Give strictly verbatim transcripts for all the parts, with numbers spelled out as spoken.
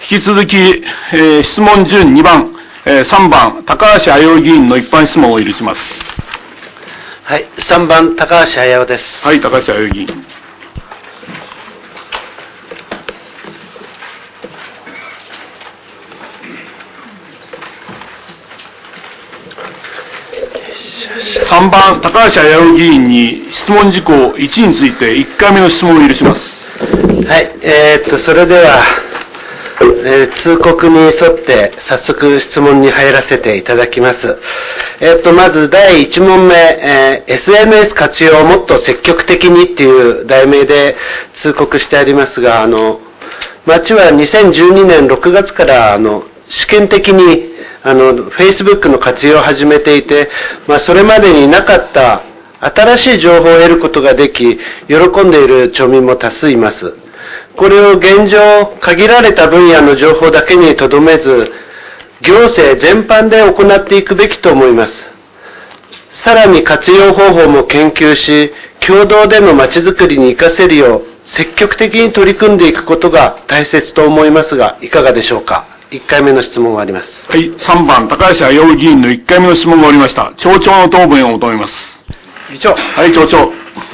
引き続き、えー、質問順にばん、えー、さんばん、高橋駿議員の一般質問を許します。 はい、さんばん、高橋駿です。 はい、高橋駿議員。さんばん、高橋駿議員に質問事項いちについていっかいめの質問を許します。 はい、えー、っと、それでは、えー、通告に沿って早速質問に入らせていただきます。えー、っと、まずだいいち問目、えー、エスエヌエス 活用をもっと積極的にっていう題名で通告してありますが、あの、町はにせんじゅうにねんろくがつから、あの、試験的にあの、Facebook の活用を始めていて、まあ、それまでになかった新しい情報を得ることができ、喜んでいる町民も多数います。これを現状、限られた分野の情報だけにとどめず、行政全般で行っていくべきと思います。さらに活用方法も研究し、共同でのまちづくりに活かせるよう、積極的に取り組んでいくことが大切と思いますが、いかがでしょうか。いっかいめの質問があります。 はい、さんばん、高橋駿議員のいっかいめの質問がありました。町長の答弁を求めます。 議長。 はい、町長。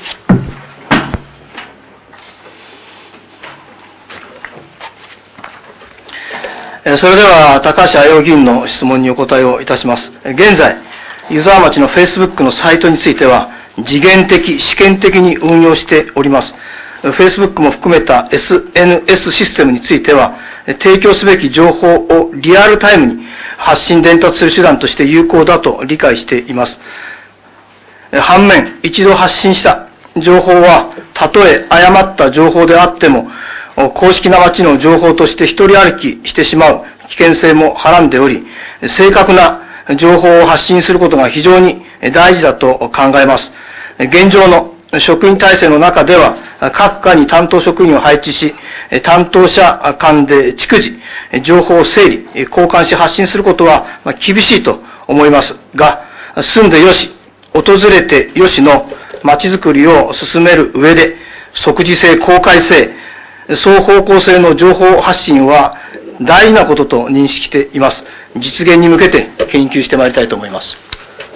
それでは、高橋駿議員の質問にお答えをいたします。現在、湯沢町の Facebook のサイトについては、時限的、試験的に運用しております。Facebook も含めた エスエヌエス システムについては、提供すべき情報をリアルタイムに発信伝達する手段として有効だと理解しています。反面、一度発信した情報は、たとえ誤った情報であっても、公式な町の情報として一人歩きしてしまう危険性もはらんでおり、正確な情報を発信することが非常に大事だと考えます。現状の職員体制の中では、各課に担当職員を配置し、担当者間で逐次、情報を整理、交換し発信することは厳しいと思いますが、住んでよし、訪れてよしの街づくりを進める上で、即時性、公開性、双方向性の情報発信は大事なことと認識しています。実現に向けて研究してまいりたいと思います。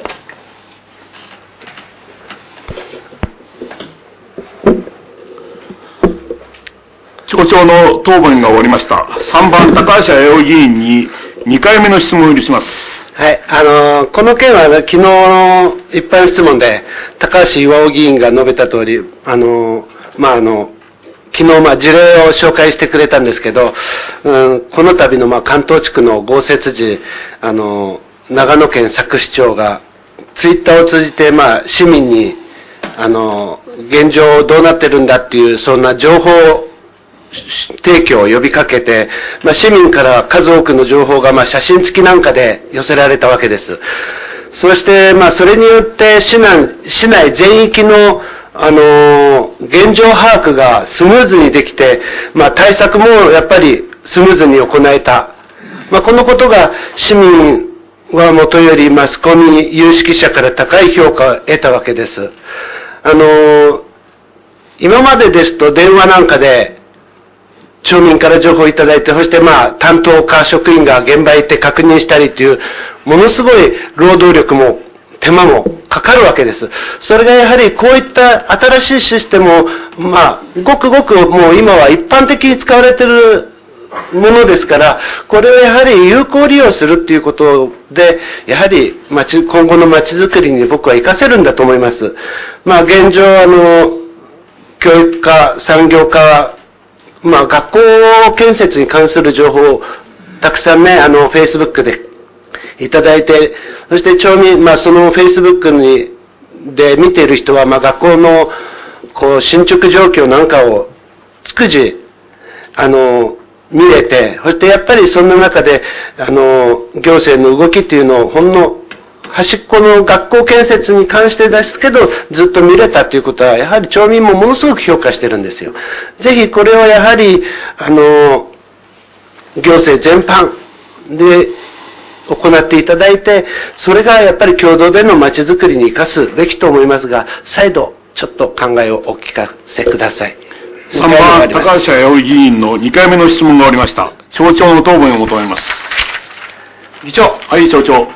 町長の答弁が終わりました。さんばん、高橋駿議員ににかいめの質問を許します。 はい、あのー、この件は、ね、昨日の一般質問で、高橋巌議員が述べた通り、あのー、まあ、あの、昨日、まあ、事例を紹介してくれたんですけど、うん、この度の、まあ、関東地区の豪雪時、あのー、長野県佐久市長が、ツイッターを通じて、まあ、市民に、あのー、現状どうなってるんだっていう、そんな情報提供を呼びかけて、まあ、市民から数多くの情報が、まあ、写真付きなんかで寄せられたわけです。そして、まあ、それによって市内、市内全域の、あのー、現状把握がスムーズにできて、まあ、対策もやっぱりスムーズに行えた。まあ、このことが市民はもとよりマスコミ有識者から高い評価を得たわけです。あのー、今までですと電話なんかで、町民から情報をいただいて、そしてまあ、担当課職員が現場へ行って確認したりという、ものすごい労働力も手間もかかるわけです。それがやはりこういった新しいシステムを、まあ、ごくごくもう今は一般的に使われているものですから、これをやはり有効利用するっていうことで、やはり町、今後の街づくりに僕は活かせるんだと思います。まあ、現状、あの、教育課、産業課、まあ、学校建設に関する情報をたくさんね、あの、Facebook でいただいて、そして町民、まあ、その Facebook に、で見ている人は、まあ、学校の、こう、進捗状況なんかを、逐次、あの、見れて、そしてやっぱりそんな中で、あの、行政の動きっていうのを、ほんの、端っこの学校建設に関してですけど、ずっと見れたということは、やはり町民もものすごく評価してるんですよ。ぜひこれをやはり、あの、行政全般で行っていただいて、それがやっぱり共同での街づくりに生かすべきと思いますが、再度ちょっと考えをお聞かせください。 さんばん、高橋駿議員のにかいめの質問が終わりました。 町長の答弁を求めます。 議長。 はい、町長。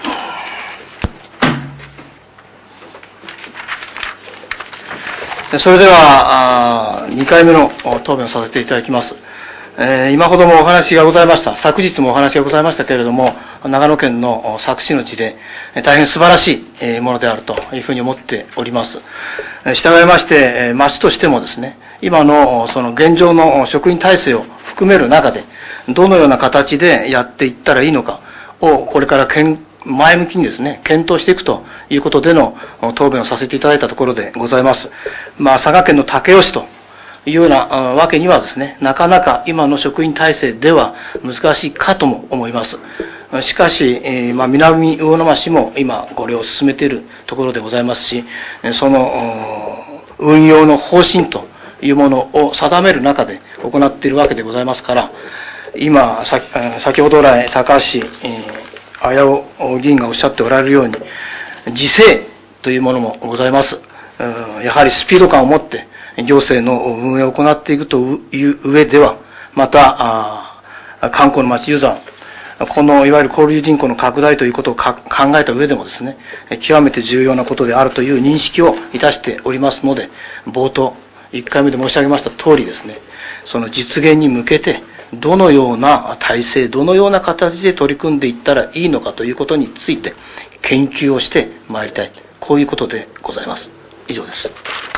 それでは、にかいめの答弁をさせていただきます。えー、今ほどもお話がございました、昨日もお話がございましたけれども、長野県の佐久市の事例、大変素晴らしいものであるというふうに思っております。従いまして、町としてもですね、今のその現状の職員体制を含める中で、どのような形でやっていったらいいのかを、これから前向きにですね、検討していくということでの答弁をさせていただいたところでございます。まあ、佐賀県の武雄市というようなわけにはですね、なかなか今の職員体制では難しいかとも思います。しかし、えーまあ、南魚沼市も今これを進めているところでございますし、その運用の方針というものを定める中で行っているわけでございますから、今、先ほど来、高橋綾尾議員がおっしゃっておられるように、自制というものもございます。やはりスピード感を持って、行政の運営を行っていくという上では、また、観光の町ユーザー、このいわゆる交流人口の拡大ということを考えた上でもですね、極めて重要なことであるという認識をいたしておりますので、冒頭、いっかいめで申し上げました通りですね、その実現に向けて、どのような体制、どのような形で取り組んでいったらいいのかということについて、研究をしてまいりたい。こういうことでございます。以上です。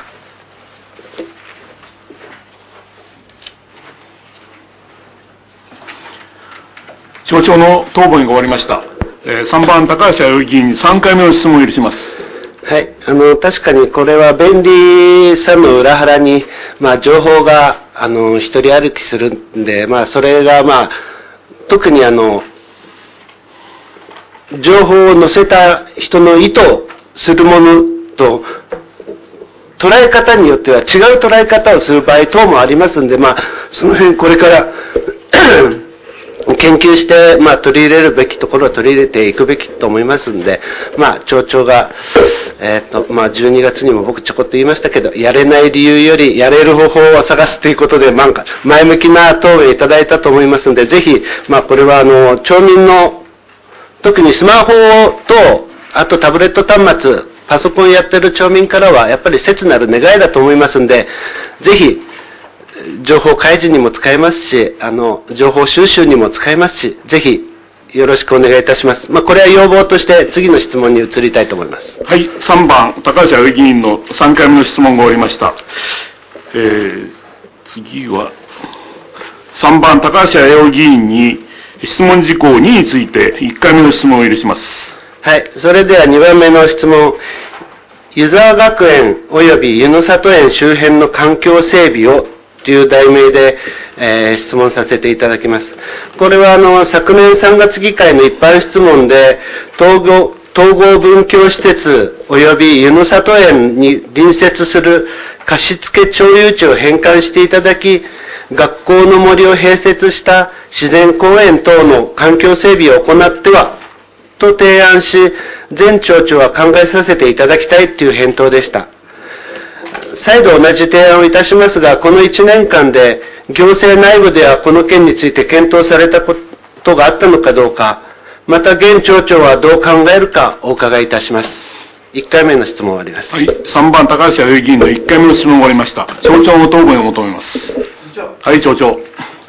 町長の答弁が終わりました。えー、さんばん、高橋葵議員にさんかいめの質問を許します。 はい。あの、確かにこれは便利さの裏腹に、まあ、情報が、あの、一人歩きするんで、まあ、それが、まあ、特にあの、情報を載せた人の意図するものと、捉え方によっては違う捉え方をする場合等もありますんで、まあ、その辺これから研究して、まあ、取り入れるべきところは取り入れていくべきと思いますんで、まあ、町長が、えっと、まあ、じゅうにがつにも僕ちょこっと言いましたけど、やれない理由よりやれる方法を探すということで、なんか、前向きな答弁いただいたと思いますので、ぜひ、まあ、これは、あの、町民の、特にスマホと、あとタブレット端末、パソコンやってる町民からは、やっぱり切なる願いだと思いますんで、ぜひ、情報開示にも使えますし、あの、情報収集にも使えますし、ぜひ、よろしくお願いいたします。まあ、これは要望として次の質問に移りたいと思います。 はい、さんばん、高橋葵議員のさんかいめの質問が終わりました。えー、次は、さんばん、高橋葵議員に質問事項にについていっかいめの質問を許します。 はい、それではにばんめの質問。湯沢学園及び湯の里園周辺の環境整備をという題名で、えー、質問させていただきます。これはあの昨年さんがつ議会の一般質問で統合、統合文教施設及び湯の里園に隣接する貸付町有地を返還していただき、学校の森を併設した自然公園等の環境整備を行ってはと提案し、前町長は考えさせていただきたいという返答でした。再度同じ提案をいたしますが、このいちねんかんで行政内部ではこの件について検討されたことがあったのかどうか、また現町長はどう考えるかお伺いいたします。いっかいめの質問終わります。 はい、さんばん、高橋葵議員のいっかいめの質問終わりました。町長の答弁を求めます。はい、町長。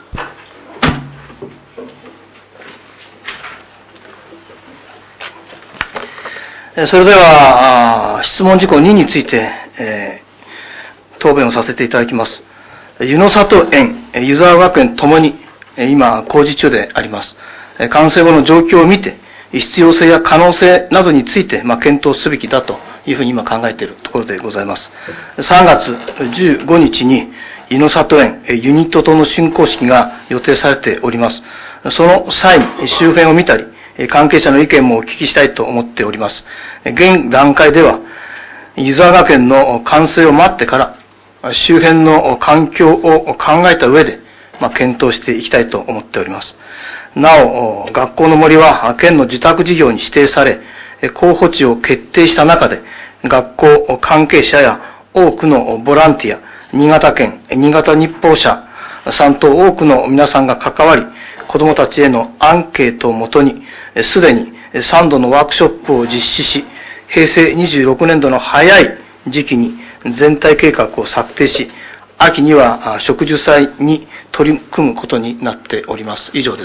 それでは、質問事項にについて、えー答弁をさせていただきます。湯の里園、湯沢学園ともに今工事中であります。完成後の状況を見て、必要性や可能性などについて、まあ、検討すべきだというふうに今考えているところでございます。さんがつじゅうごにちに湯の里園ユニット棟の竣工式が予定されております。その際に周辺を見たり、関係者の意見もお聞きしたいと思っております。現段階では、湯沢学園の完成を待ってから、周辺の環境を考えた上で、まあ、検討していきたいと思っております。なお、学校の森は県の受託事業に指定され、候補地を決定した中で、学校関係者や多くのボランティア、新潟県、新潟日報社さん等多くの皆さんが関わり、子どもたちへのアンケートをもとに、すでにさんどのワークショップを実施し、へいせいにじゅうろくねんどの早い時期に全体計画を策定し、秋には植樹祭に取り組むことになっております。以上です。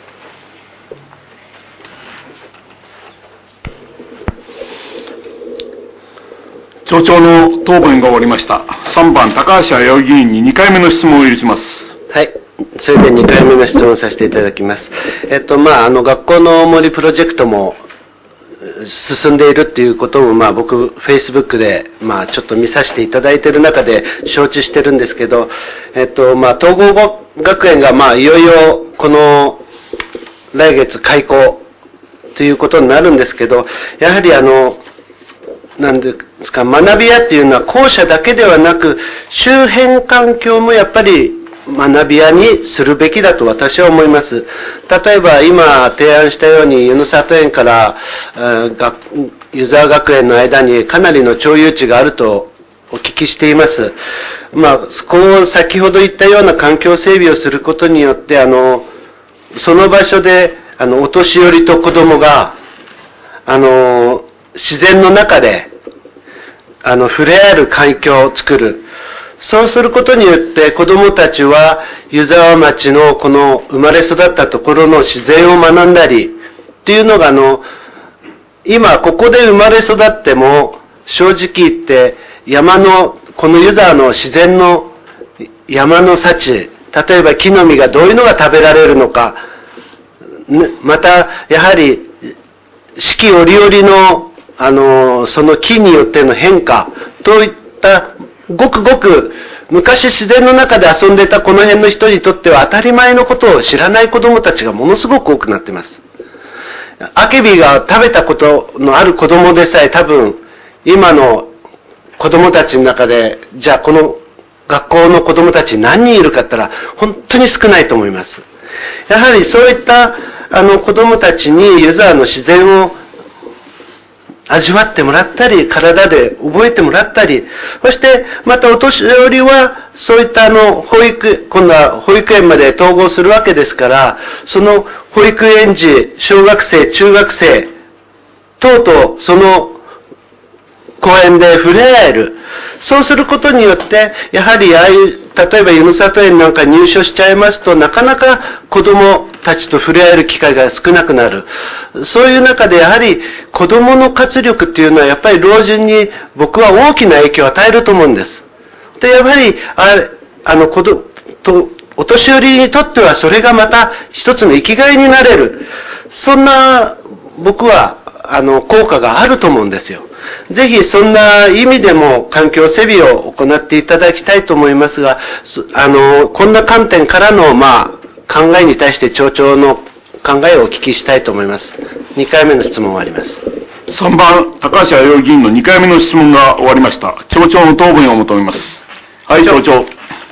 町長の答弁が終わりました。さんばん、高橋弥生議員ににかいめの質問を許します。 はい。それでにかいめの質問をさせていただきます。えっと、まあ、あの、学校の森プロジェクトも進んでいるっていうことも、まあ、僕、Facebook で、まあ、ちょっと見させていただいている中で承知してるんですけど、えっと、まあ、統合学園が、まあ、いよいよ、この、来月開校ということになるんですけど、やはりあの、なんですか、学び屋っていうのは校舎だけではなく、周辺環境もやっぱり学び屋にするべきだと私は思います。例えば今提案したように、湯の里園から、湯沢学園の間にかなりの町有地があるとお聞きしています。まあ、こう先ほど言ったような環境整備をすることによって、あの、その場所で、あの、お年寄りと子供が、あの、自然の中で、あの、触れ合える環境を作る。そうすることによって子供たちは湯沢町のこの生まれ育ったところの自然を学んだりっていうのがあの、今ここで生まれ育っても正直言って山の、この湯沢の自然の山の幸、例えば木の実がどういうのが食べられるのか、またやはり四季折々のあの、その木によっての変化といったごくごく昔自然の中で遊んでたこの辺の人にとっては当たり前のことを知らない子供たちがものすごく多くなっています。アケビが食べたことのある子供でさえ多分今の子供たちの中で、じゃあこの学校の子供たち何人いるかって言ったら本当に少ないと思います。やはりそういったあの子供たちに湯沢の自然を味わってもらったり、体で覚えてもらったり、そしてまたお年寄りはそういったあの保育、今度は保育園まで統合するわけですから、その保育園児、小学生、中学生等々その公園で触れ合える。そうすることによって、やはりああいう、例えば湯の里園なんか入所しちゃいますと、なかなか子供たちと触れ合える機会が少なくなる。そういう中でやはり子供の活力っていうのはやっぱり老人に僕は大きな影響を与えると思うんです。で、やはり、あ、あの、子供、と、お年寄りにとってはそれがまた一つの生きがいになれる。そんな、僕は、あの、効果があると思うんですよ。ぜひそんな意味でも環境整備を行っていただきたいと思いますが、あの、こんな観点からの、まあ、考えに対して町長の考えをお聞きしたいと思います。にかいめの質問終わります。 さんばん、高橋弥生議員のにかいめの質問が終わりました。町長の答弁を求めます。はい、町長。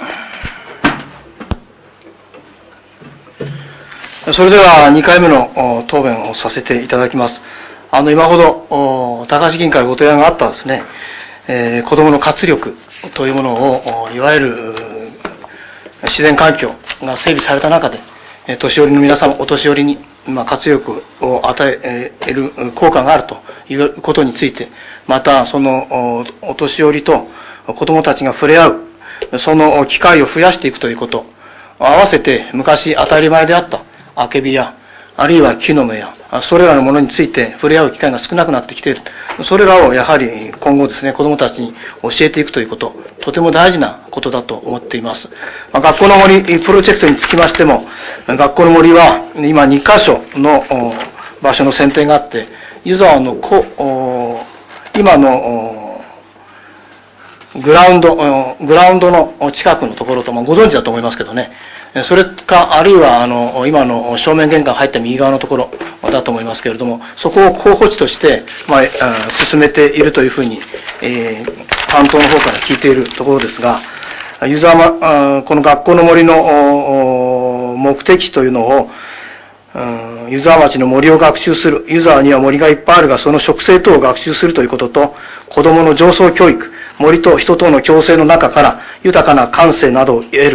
それではにかいめの答弁をさせていただきます。あの、今ほど、高橋議員からご提案があったですね、えー、子供の活力というものを、いわゆる自然環境が整備された中で、年寄りの皆様、お年寄りに、まあ、活力を与える効果があるということについて、また、その、お年寄りと子供たちが触れ合う、その機会を増やしていくということ、合わせて昔当たり前であった、あけびや、あるいは木の芽や、それらのものについて触れ合う機会が少なくなってきている。それらをやはり今後ですね、子どもたちに教えていくということ、とても大事なことだと思っています。まあ、学校の森プロジェクトにつきましても、学校の森は今にかしょの場所の選定があって、湯沢のこ今のグラウンド、グラウンドの近くのところと、まあ、ご存知だと思いますけどね、それか、あるいは、あの、今の正面玄関入った右側のところだと思いますけれども、そこを候補地として、まあ、進めているというふうに、えー、担当の方から聞いているところですが、湯沢、この学校の森の目的というのを、湯沢町の森を学習する。湯沢には森がいっぱいあるが、その植生等を学習するということと、子供の上層教育、森と人との共生の中から豊かな感性などを得る。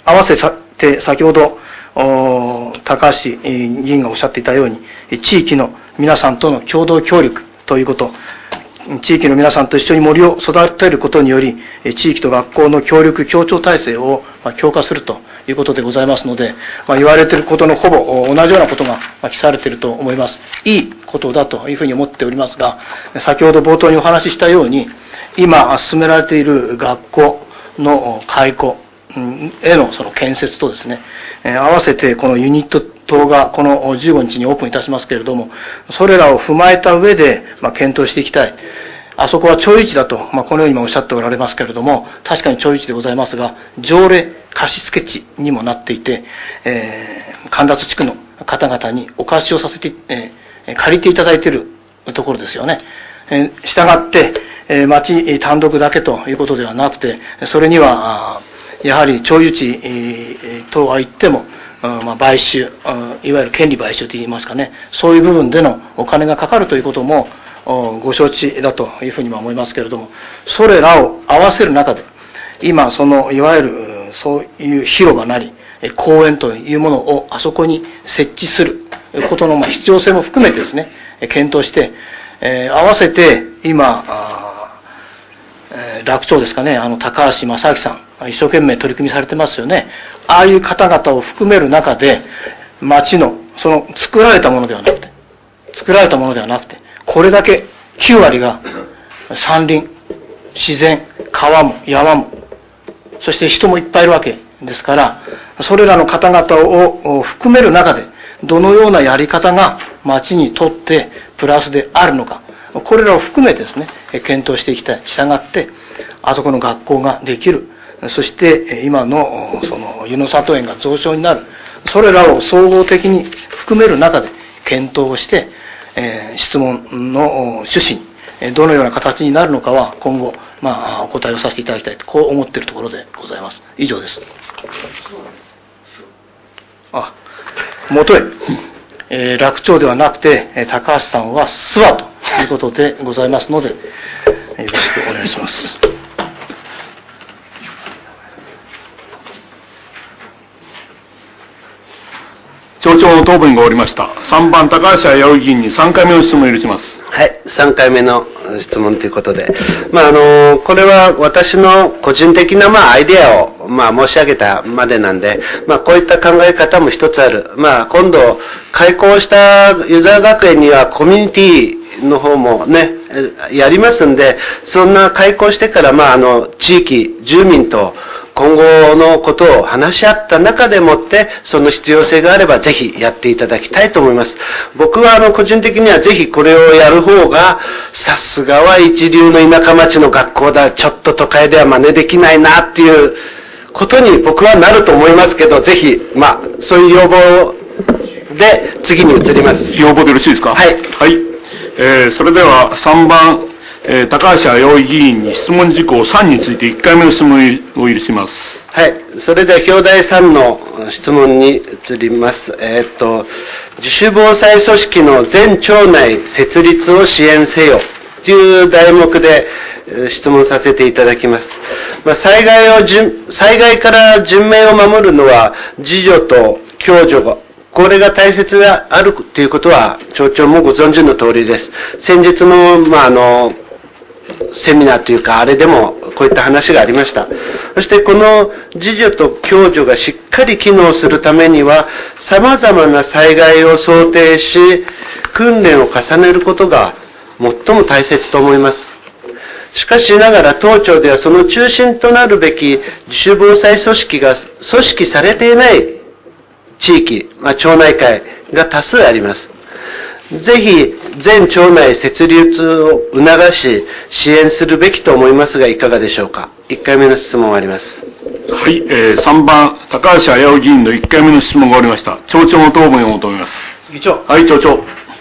合わせて先ほど、高橋議員がおっしゃっていたように、地域の皆さんとの共同協力ということ、地域の皆さんと一緒に森を育てることにより、地域と学校の協力協調体制を強化するということでございますので、まあ、言われていることのほぼ同じようなことが記されていると思います。いいことだというふうに思っておりますが、先ほど冒頭にお話ししたように、今進められている学校の開校へのその建設とですね、合わせてこのユニット棟がこのじゅうごにちにオープンいたしますけれども、それらを踏まえた上で、まあ、検討していきたい。あそこは町有地だと、まあ、このようにもおっしゃっておられますけれども、確かに町有地でございますが、条例貸付地にもなっていて、えー、神立地区の方々にお貸しをさせて、えー、借りていただいているところですよね。えー、したがって、えー、町単独だけということではなくて、それには、やはり町有地とは言っても、まあ、買収、いわゆる権利買収といいますかね、そういう部分でのお金がかかるということもご承知だというふうにも思いますけれども、それらを合わせる中で、今そのいわゆるそういう広場なり公園というものをあそこに設置することの必要性も含めてですね、検討して、えー、合わせて今楽町ですかね、あの高橋正明さん一生懸命取り組みされてますよね。ああいう方々を含める中で、町のその作られたものではなくて作られたものではなくてこれだけきゅうわりが山林、自然、川も山も、そして人もいっぱいいるわけですから、それらの方々を含める中でどのようなやり方が町にとってプラスであるのか、これらを含めてですね、検討していきたい。したがってあそこの学校ができる、そして今のその湯の里園が増床になる、それらを総合的に含める中で検討をして、えー、質問の趣旨にどのような形になるのかは今後、まあ、お答えをさせていただきたいと、こう思っているところでございます。以上です。あ、元へ、えー、楽町ではなくて高橋さんは諏訪ということでございますので、よろしくお願いします。 町長の答弁が終わりました。さんばん高橋弥生議員にさんかいめの質問を許します。 はい、さんかいめの質問ということで、まああのこれは私の個人的なまあアイデアをまあ申し上げたまでなんで、まあこういった考え方も一つある。まあ今度開校した湯沢学園にはコミュニティの方もねやりますんで、そんな開校してからまああの地域住民と今後のことを話し合った中でもって、その必要性があればぜひやっていただきたいと思います。僕はあの個人的にはぜひこれをやる方が、さすがは一流の田舎町の学校だ、ちょっと都会では真似できないなっていうことに僕はなると思いますけど、ぜひ、まあ、そういう要望で次に移ります。 要望でよろしいですか。 はい。 はい。えー、それではさんばん、えー、高橋弥生議員に質問事項さんについていっかいめの質問を許します。 はい。それでは表題さんの質問に移ります。えー、っと、自主防災組織の全町内設立を支援せよという題目で質問させていただきます。まあ、災害を、災害から人命を守るのは自助と共助がこれが大切であるということは町長もご存知の通りです。先日の、まあ、あのセミナーというかあれでもこういった話がありました。そしてこの自助と共助がしっかり機能するためには様々な災害を想定し訓練を重ねることが最も大切と思います。しかしながら当庁ではその中心となるべき自主防災組織が組織されていない地域、まあ、町内会が多数あります。ぜひ全町内設立を促し支援するべきと思いますがいかがでしょうか。いっかいめの質問があります。 はい、えー、さんばん高橋弥生議員のいっかいめの質問が終わりました。町長の答弁を求めます。 議長。 はい、町長。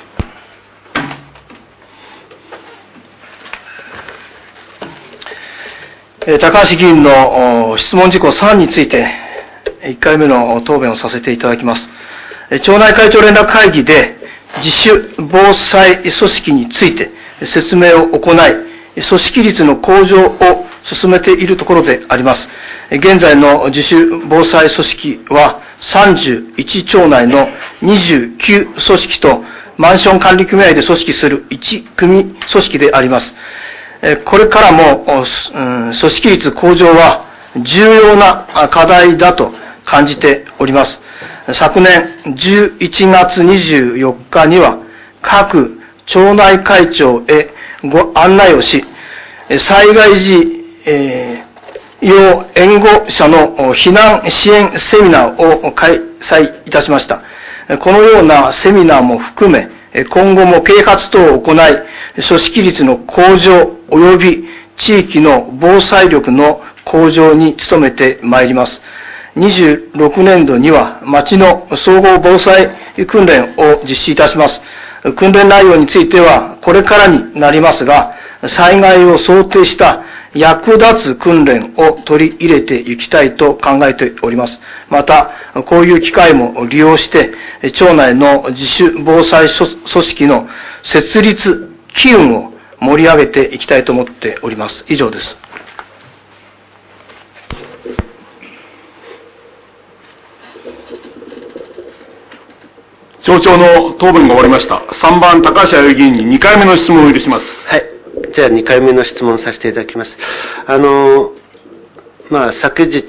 えー、高橋議員の質問事項さんについていっかいめの答弁をさせていただきます。えー、町内会長連絡会議で自主防災組織について説明を行い、組織率の向上を進めているところであります。現在の自主防災組織はさんじゅういち町内のにじゅうきゅう組織とマンション管理組合で組織するいち組組織であります。これからも組織率向上は重要な課題だと感じております。昨年じゅういちがつにじゅうよっかには各町内会長へご案内をし、災害時、えー、要援護者の避難支援セミナーを開催いたしました。このようなセミナーも含め、今後も啓発等を行い、組織率の向上及び地域の防災力の向上に努めてまいります。にじゅうろくねんどには町の総合防災訓練を実施いたします。訓練内容についてはこれからになりますが、災害を想定した役立つ訓練を取り入れていきたいと考えております。また、こういう機会も利用して、町内の自主防災組織の設立機運を盛り上げていきたいと思っております。以上です。 町長の答弁が終わりました。さんばん高橋弥生議員ににかいめの質問を許します。 はい。じゃあにかいめの質問させていただきます。あの、まあ、昨日、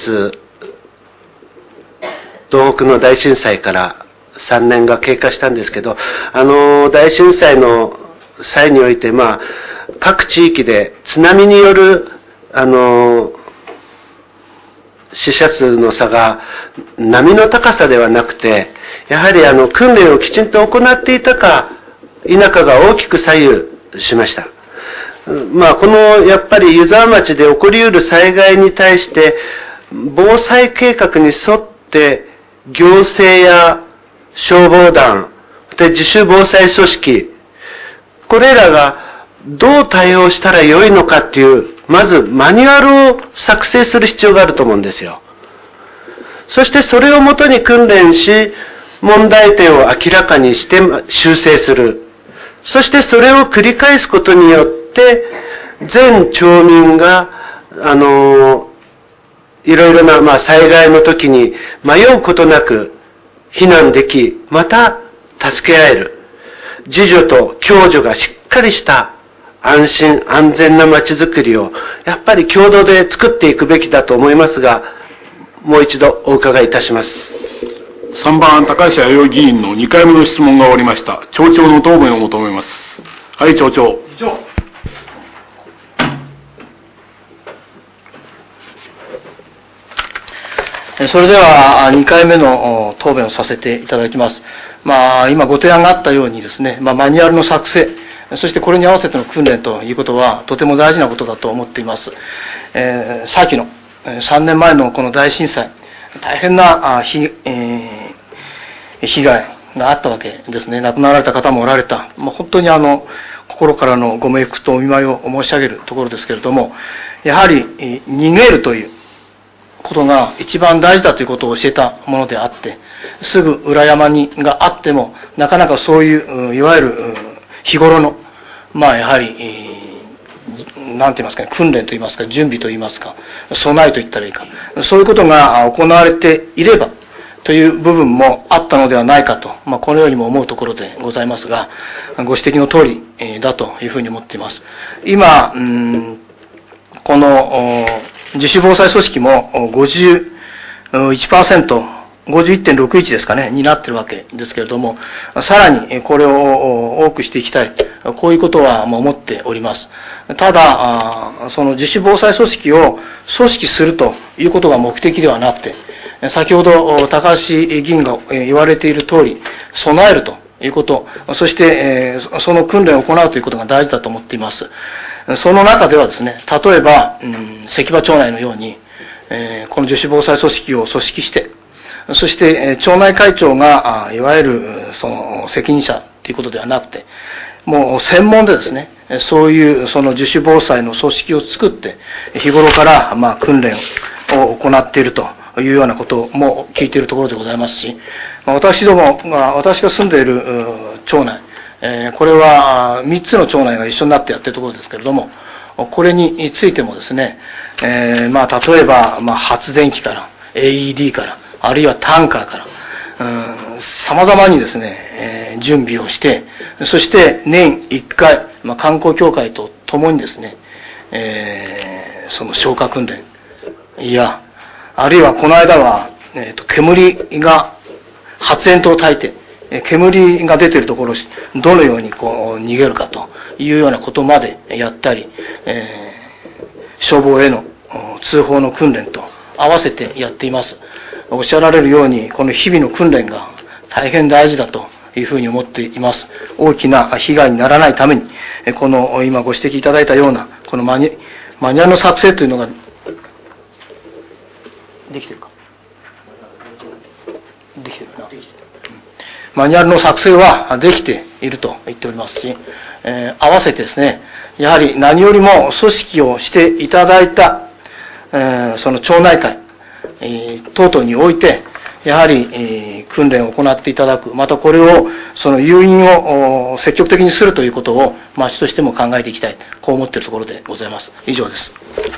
東北の大震災からさんねんが経過したんですけど、あの、大震災の際において、まあ、各地域で津波による、あの、死者数の差が波の高さではなくて、やはりあの訓練をきちんと行っていたか否かが大きく左右しました。まあこのやっぱり湯沢町で起こりうる災害に対して防災計画に沿って行政や消防団、で自主防災組織、これらがどう対応したらよいのかっていう、まずマニュアルを作成する必要があると思うんですよ。そしてそれをもとに訓練し、問題点を明らかにして修正する。そしてそれを繰り返すことによって、全町民が、あの、いろいろな、まあ、災害の時に迷うことなく避難でき、また助け合える。自助と共助がしっかりした安心安全な街づくりを、やっぱり共同で作っていくべきだと思いますが、もう一度お伺いいたします。 さんばん高橋弥生議員のにかいめの質問が終わりました。町長の答弁を求めます。はい、町長。 それではにかいめの答弁をさせていただきます。まあ、今ご提案があったようにですね、まあ、マニュアルの作成、そしてこれに合わせての訓練ということはとても大事なことだと思っています。えー、先のさんねんまえのこの大震災、大変な被、えー、被害があったわけですね。亡くなられた方もおられた。まあ、本当にあの心からのご冥福とお見舞いを申し上げるところですけれども、やはり逃げるということが一番大事だということを教えたものであって、すぐ裏山にがあってもなかなかそういういわゆる日頃のまあやはり、えー、なんて言いますかね、訓練と言いますか、準備と言いますか、備えと言ったらいいか、そういうことが行われていればという部分もあったのではないかと、まあ、このようにも思うところでございますが、ご指摘の通り、えー、だというふうに思っています。今、うん、この自主防災組織も ごじゅういちパーセント、ごじゅういってんろくいち ですかね、になっているわけですけれども、さらにこれを多くしていきたい、こういうことは思っております。ただ、その自主防災組織を組織するということが目的ではなくて、先ほど高橋議員が言われている通り、備えるということ、そしてその訓練を行うということが大事だと思っています。その中ではですね、例えば、うん、関場町内のように、えー、この自主防災組織を組織して、そして、えー、町内会長が、いわゆるその責任者ということではなくて、もう専門でですね、そういうその自主防災の組織を作って、日頃からまあ訓練を行っているというようなことも聞いているところでございますし、私どもが、私が住んでいる町内、えー、これはみっつの町内が一緒になってやっているところですけれども、 これについてもですね、えー、まあ例えば、まあ、発電機から エーイーディー からあるいはタンカーからさまざまにですね、えー、準備をしてそして年いっかい、まあ、観光協会とともにですね、えー、その消火訓練いやあるいはこの間は、えー、と煙が発煙筒を焚いて煙が出ているところをどのようにこう逃げるかというようなことまでやったり、えー、消防への通報の訓練と合わせてやっています。おっしゃられるようにこの日々の訓練が大変大事だというふうに思っています。大きな被害にならないためにこの今ご指摘いただいたようなこのマニュ、マニュアルの作成というのができてるかできてるなマニュアルの作成はできていると言っておりますし、えー、合わせてですねやはり何よりも組織をしていただいた、えー、その町内会、えー、等々においてやはり、えー、訓練を行っていただくまたこれをその誘引を積極的にするということを町としても考えていきたいこう思っているところでございます。以上です。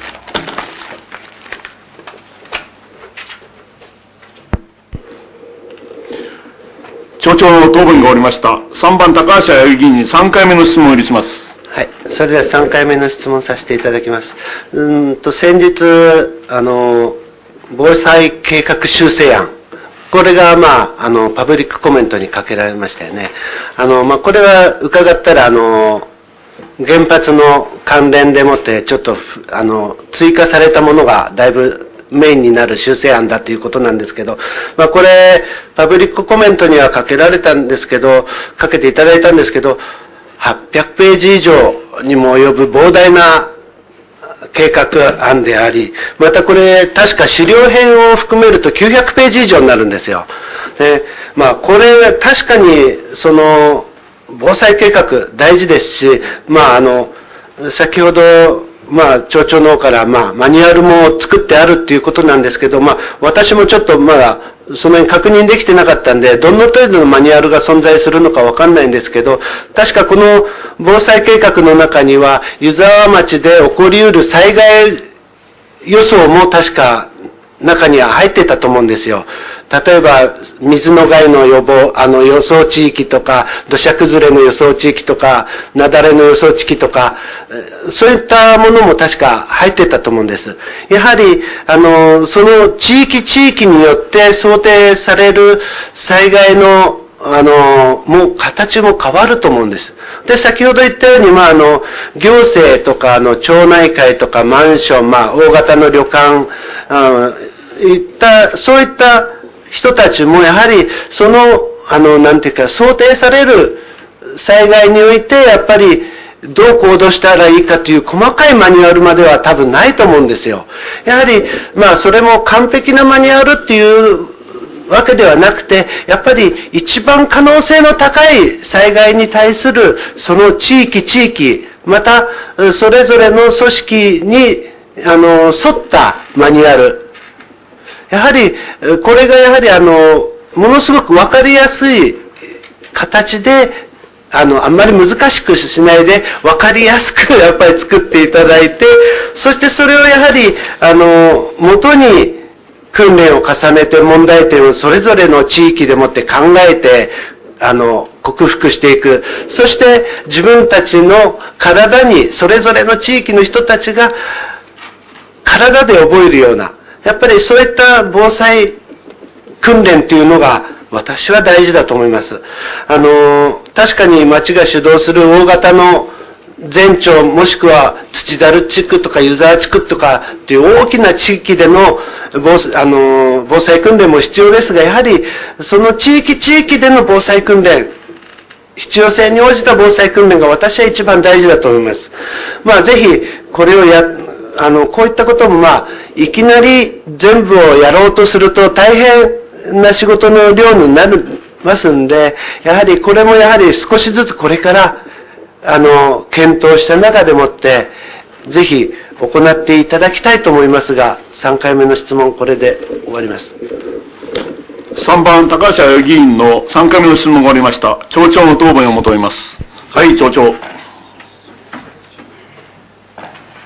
町長の答弁が終わりました。さんばん高橋弥生議員にさんかいめの質問を入れします。 はい、それではさんかいめの質問させていただきます。うんと先日あの防災計画修正案これが、まあ、あのパブリックコメントにかけられましたよね。あの、まあ、これは伺ったらあの原発の関連でもってちょっとあの追加されたものがだいぶメインになる修正案だということなんですけど、まあ、これパブリックコメントにはかけられたんですけどかけていただいたんですけどはっぴゃくページ以上にも及ぶ膨大な計画案でありまたこれ確か資料編を含めるときゅうひゃくページ以上になるんですよ。で、まあ、これ確かにその防災計画大事ですし、まあ、あの先ほどまあ、町長の方から、まあ、マニュアルも作ってあるっていうことなんですけど、まあ、私もちょっとまだ、その辺確認できてなかったんで、どの程度のマニュアルが存在するのかわかんないんですけど、確かこの防災計画の中には、湯沢町で起こり得る災害予想も確か中には入ってたと思うんですよ。例えば水の害の予防あの予想地域とか土砂崩れの予想地域とか雪崩の予想地域とかそういったものも確か入ってたと思うんです。やはりあのその地域地域によって想定される災害のあのもう形も変わると思うんです。で先ほど言ったように、まあ、あの行政とかあの町内会とかマンション、まあ、大型の旅館あいったそういった人たちもやはりそのあのなんていうか想定される災害においてやっぱりどう行動したらいいかという細かいマニュアルまでは多分ないと思うんですよ。やはりまあそれも完璧なマニュアルっていうわけではなくてやっぱり一番可能性の高い災害に対するその地域地域またそれぞれの組織にあの沿ったマニュアルやはりこれがやはりあのものすごく分かりやすい形であのあんまり難しくしないで分かりやすくやっぱり作っていただいてそしてそれをやはりあの元に訓練を重ねて問題点をそれぞれの地域でもって考えてあの克服していくそして自分たちの体にそれぞれの地域の人たちが体で覚えるようなやっぱりそういった防災訓練というのが私は大事だと思います。あの確かに町が主導する大型の全町もしくは土だる地区とか湯沢地区とかっていう大きな地域での防、あの防災訓練も必要ですがやはりその地域地域での防災訓練必要性に応じた防災訓練が私は一番大事だと思います。まあぜひこれをやあのこういったこともまあいきなり全部をやろうとすると大変な仕事の量になりますんでやはりこれもやはり少しずつこれからあの検討した中でもってぜひ行っていただきたいと思いますがさんかいめの質問これで終わります。 さんばん高橋弥生議員のさんかいめの質問が終わりました。町長の答弁を求めます。はい町長。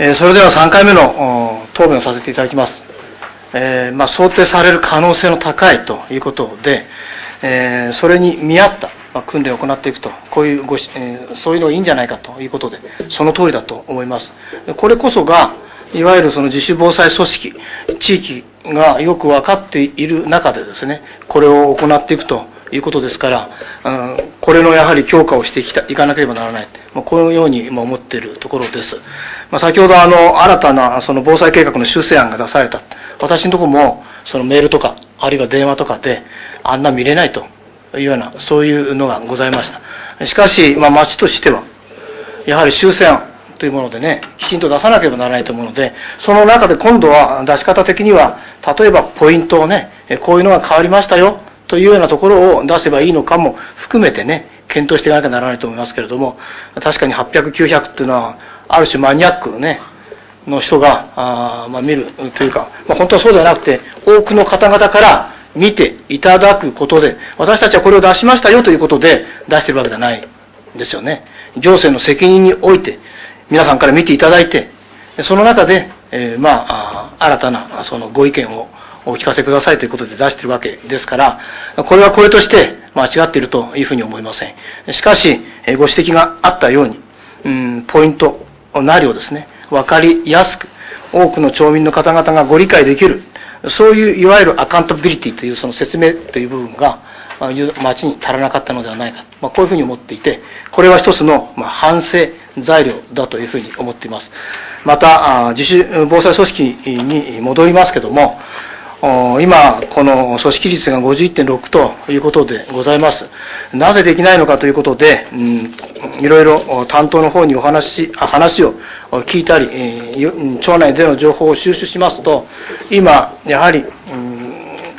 えー、それではさんかいめの答弁をさせていただきます。えーまあ、想定される可能性の高いということで、えー、それに見合った、まあ、訓練を行っていくと、こういうごし、えー、そういうのがいいんじゃないかということで、その通りだと思います。これこそが、いわゆるその自主防災組織、地域がよく分かっている中でですね、これを行っていくということですから、うん、これのやはり強化をしていきたいかなければならない、まあ、このように思っているところです。まあ、先ほどあの新たなその防災計画の修正案が出された、私のところもそのメールとかあるいは電話とかであんな見れないというようなそういうのがございました。しかし、まあ、町としてはやはり修正案というものでね、きちんと出さなければならないと思うので、その中で今度は出し方的には、例えばポイントをね、こういうのが変わりましたよというようなところを出せばいいのかも含めてね、検討していかなきゃならないと思いますけれども、確かにはっぴゃく、きゅうひゃくっていうのは、ある種マニアックね、の人が、あまあ見るというか、まあ、本当はそうではなくて、多くの方々から見ていただくことで、私たちはこれを出しましたよということで出しているわけではないんですよね。行政の責任において、皆さんから見ていただいて、その中で、えー、まあ、新たなそのご意見をお聞かせくださいということで出しているわけですから、これはこれとして間違っているというふうに思いません。しかし、ご指摘があったように、うん、ポイントなりをですね、わかりやすく、多くの町民の方々がご理解できる、そういういわゆるアカウンタビリティというその説明という部分が、町に足らなかったのではないか、まあ、こういうふうに思っていて、これは一つの、まあ、反省材料だというふうに思っています。また、自主防災組織に戻りますけども、今、この組織率が ごじゅういってんろく ということでございます。なぜできないのかということで、うん、いろいろ担当の方にお話、話を聞いたり、町内での情報を収集しますと、今、やはり、うん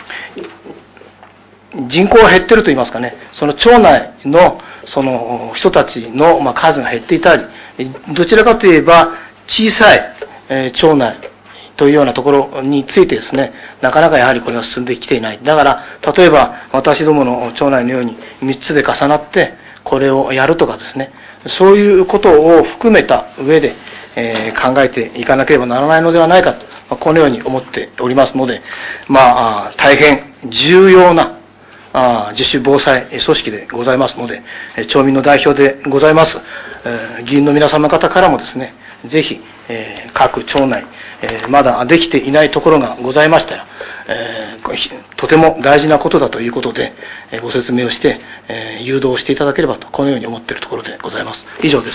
人口が減っているといいますかね、その町内のその人たちのまあ数が減っていたり、どちらかといえば小さい、えー、町内というようなところについてですね、なかなかやはりこれが進んできていない。だから、例えば私どもの町内のようにみっつで重なってこれをやるとかですね、そういうことを含めた上で、えー、考えていかなければならないのではないかと、このように思っておりますので、まあ、大変重要なあ自主防災組織でございますので、町民の代表でございます、えー、議員の皆様方からもですね、ぜひ、えー、各町内、えー、まだできていないところがございましたら、えー、とても大事なことだということで、えー、ご説明をして、えー、誘導していただければと、このように思っているところでございます。以上です。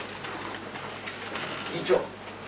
以上。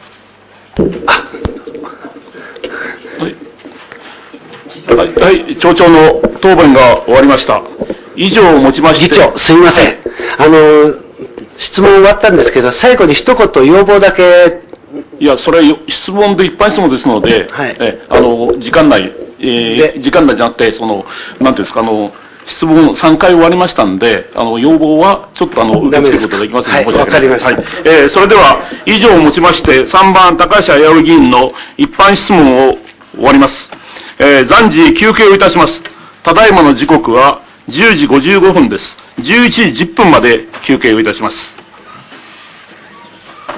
はい、はい、町長の答弁が終わりました。以上をもちまして。 議長、すみません。あの、質問終わったんですけど、最後に一言要望だけ。 いや、それ質問で一般質問ですので、はい、えあの時間内、えー、時間内じゃなくて、その、なんていうんですか、あの、質問さんかい終わりましたんで、あの、要望はちょっとあの、受け付けることができませんので、 はい、わかりました。はい、 えー、それでは、以上をもちまして、さんばん、高橋弥生議員の一般質問を終わります。えー、暫時休憩をいたします。ただいまの時刻はじゅうじごじゅうごふんです。じゅういちじじゅっぷんまで休憩をいたします。